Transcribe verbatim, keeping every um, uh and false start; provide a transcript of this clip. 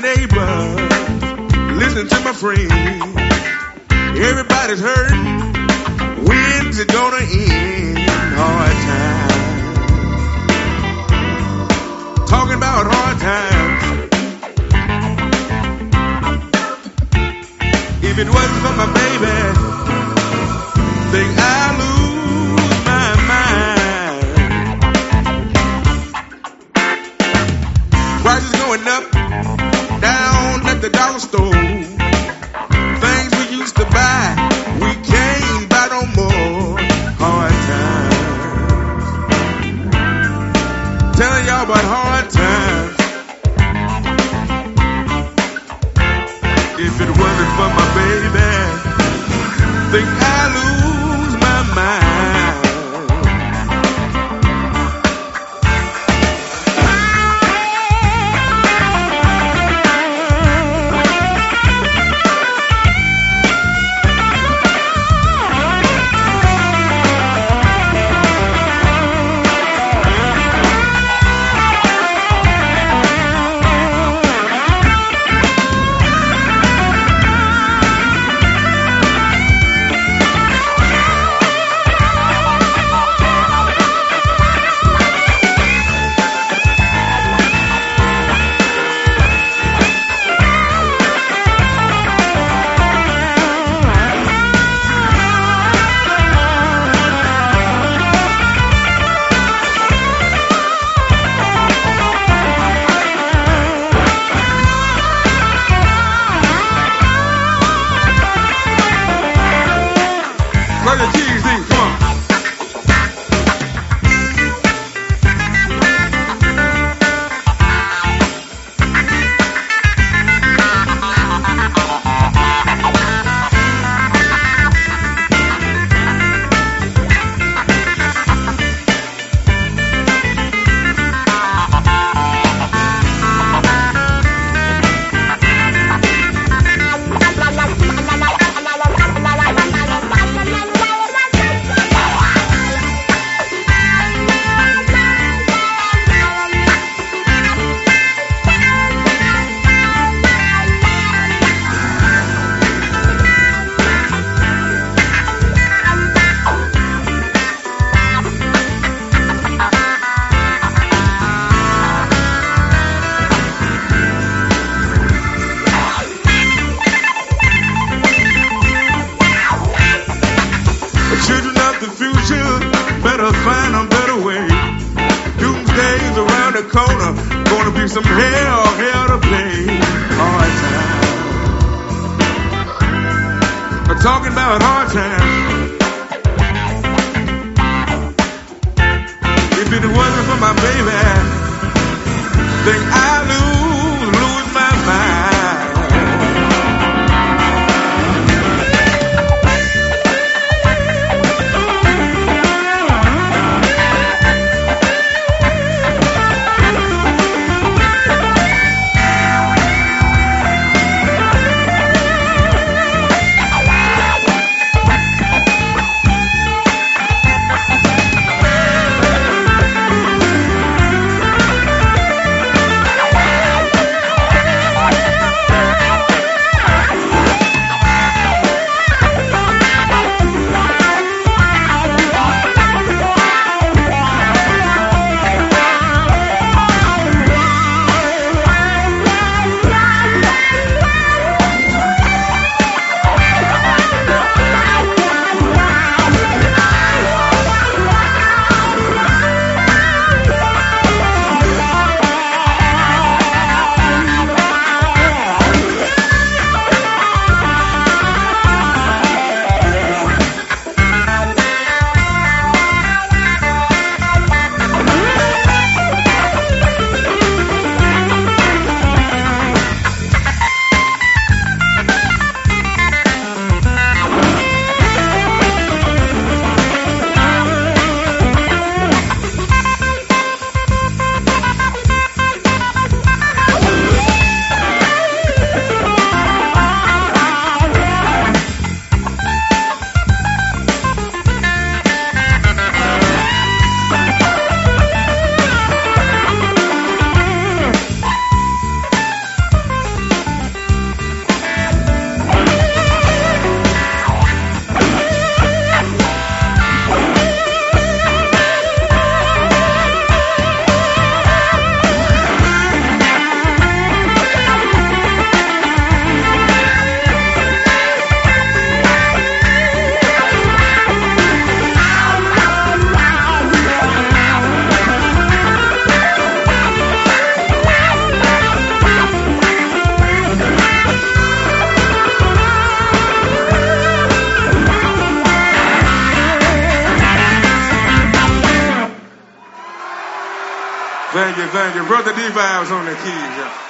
neighbors, listen to my friends. Everybody's hurting. When's it gonna end? Hard times. Talking about hard times. If it wasn't for my baby, think I lose my mind. Prices going up, down at the dollar store. Things we used to buy, we can't buy no more. Hard times. Telling y'all about hard times. If it wasn't for my baby, think I lose my mind. you, thank you. Brother D-Vibes on the keys, yeah.